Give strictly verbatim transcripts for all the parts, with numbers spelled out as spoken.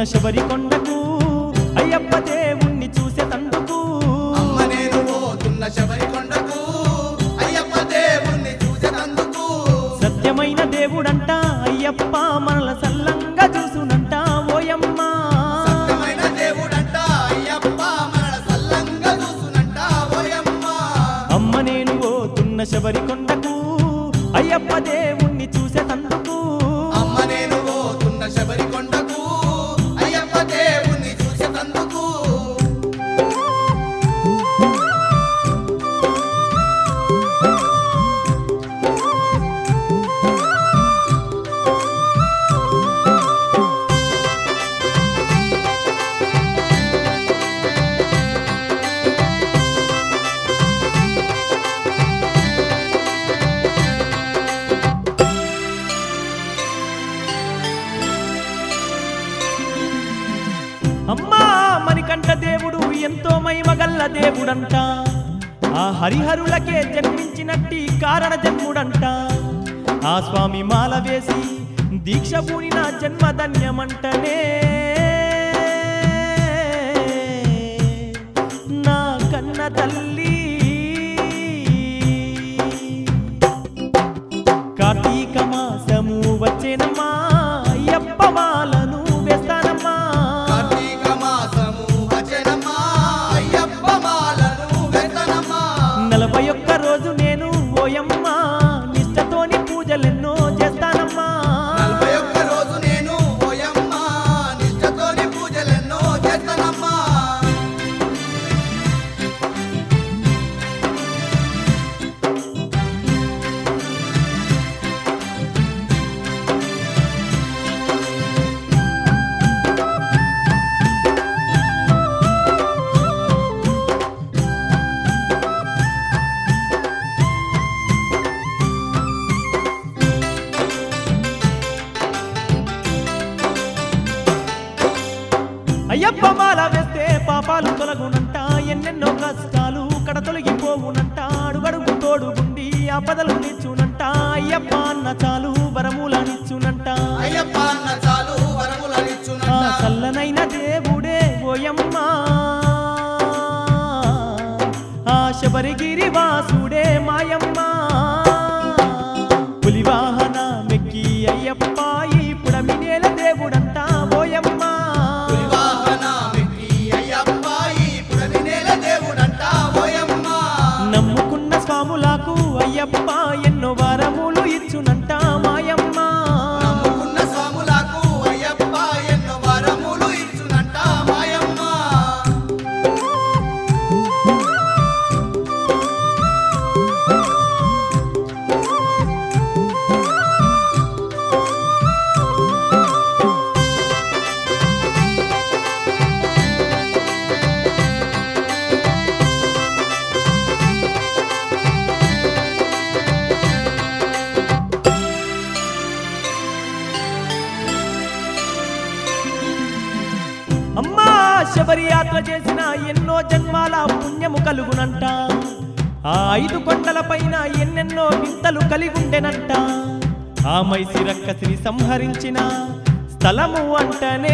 శబరి కొండకు అయ్యప్ప దేవుణ్ణి చూసే తందుకు అమ్మ నేను పోతున్న శబరి కొండకు అయ్యప్ప దేవుణ్ణి చూసే తందుకు సత్యమైన దేవుడంట అయ్యప్ప మనల సల్లంగా చూసునంట ఓయమ్మ సత్యమైన దేవుడంట అయ్యప్ప మనల సల్లంగా చూసునంట ఓయమ్మ అమ్మ నేను పోతున్న శబరి కొండకు అయ్యప్ప దేవుణ్ణి చూసే తందుకు అమ్మ నేను పోతున్న శబరి కొండకు అయ్యప్ప దేవుణ్ణి చూసే తందుకు అమ్మా మణికంఠ దేవుడు ఎంతో మహిమగల్ల దేవుడంట ఆ హరిహరులకే జన్మించినట్టి కారణ జన్ముడంట ఆ స్వామి మాల వేసి దీక్ష పూనిన జన్మధన్యమంటనే నా కన్న తల్లి కార్తీక మాసము వచ్చేనమ్మా అయ్యప్ప మాలను వేస్తానమ్మా కార్తీక మాసము వచ్చెనమ్మా అయ్యప్ప మాలను వేస్తానమ్మా నలభై ఒక్క రోజు నేను ఓయమ్మ నిష్టతోని పూజలెన్నో చేస్తానమ్మా నలభై ఒక్క రోజు నేను ఓయమ్మ నిష్టతోని పూజలెన్నో చేస్తానమ్మా అయ్యప్ప మాల వేస్తే పాపాలు తొలగునంట ఎన్నెన్నో కష్టాలు కడ తొలగిపోవునంట అడుగడుగు తోడుగుండి ఆపదలు నిచ్చునంట అయ్యప్ప అన్న చాలు వరములనిచ్చునంట అయ్యప్ప అన్న చాలు ఆ వరములనిచ్చునంట చల్లనైన దేవుడే ఓయమ్మ ఆ శబరిగిరి వాసుడే మాయమ్మ పులివాహన మెక్కి అయ్యప్ప ఈ పుడమినేల దేవుడంట ఓయమ్మ పులివాహన మెక్కి అయ్యప్ప ఈ పుడమినేల దేవుడంట ఓయమ్మ నమ్ముకున్న స్వాములకు అయ్యప్ప ఎన్నో వరములు ఇచ్చునంట మాయమ్మ నమ్ముకున్న స్వాములకు అయ్యప్ప ఎన్నో వరములు ఇచ్చునంట మాయమ్మ అమ్మా శబరి యాత్ర చేసిన ఎన్నో జన్మాల పుణ్యము కలుగునంట ఆ ఐదు కొండల పైన ఎన్నెన్నో వింతలు కలిగుండెనంట ఆ మైసి రక్కసిని సంహరించిన స్థలము అంటనే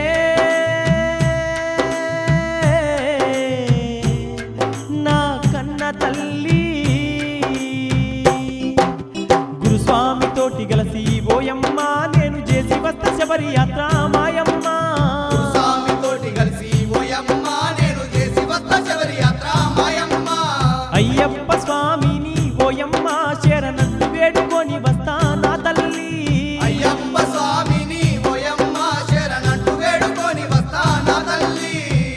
నా కన్న తల్లి గురుస్వామి తోటి గలసి ఓయమ్మ నేను చేసి వస్త శబరి యాత్ర మాయమ్మ స్వామి తోటి కలిసి ఓయమ్మ నేను చేసి వస్త శబరి యాత్ర మాయమ్మ అయ్యప్ప స్వామిని ఓయమ్మ శరణంటూ వేడుకొని వస్తా నా తల్లి అయ్యప్ప స్వామిని ఓయమ్మ శరణంటూ వేడుకొని వస్తా నా తల్లి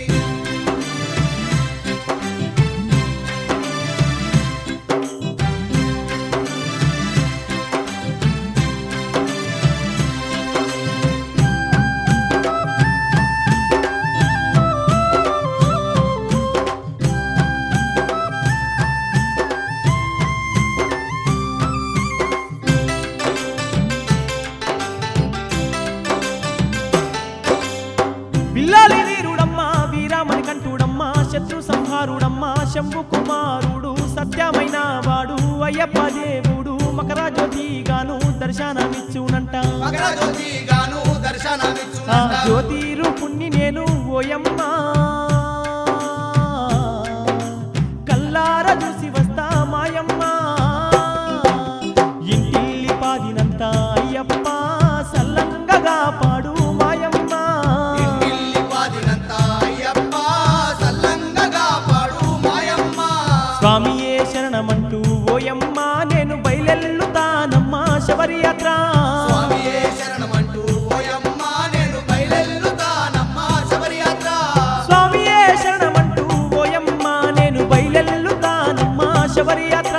పిల్లాలి వీరుడమ్మ వీరామణి కంఠుడమ్మ శత్రు సంహారుడమ్మ శంభు కుమారుడు సత్యమైన వాడు అయ్యప్ప దేవుడు మకర జ్యోతి గాను దర్శనమిచ్చునంట మకర జ్యోతి గాను ఆ దర్శనమిచ్చునంట జ్యోతి దేవుణ్ణి నేను ఓయమ్మ కల్లార చూసి వస్తా మాయమ్మ ఇంటిల్లి పాదినంత అయ్యప్ప సల్లంగగా పాడు మాయమ్మ ఇంటిల్లి పాదినంత అయ్యప్ప సల్లంగగా పాడు మాయమ్మ స్వామియే శరణమంటూ ఓయమ్మ నేను బయలెల్లుతానమ్మ శబరియాత్ర స్వామియే శరణమంటూ ఓయమ్మ నేను బయలెల్లుతానమ్మ శబరియాత్ర స్వామియే శరణమంటూ ఓయమ్మ నేను బయలెల్లుతానమ్మ శబరియాత్ర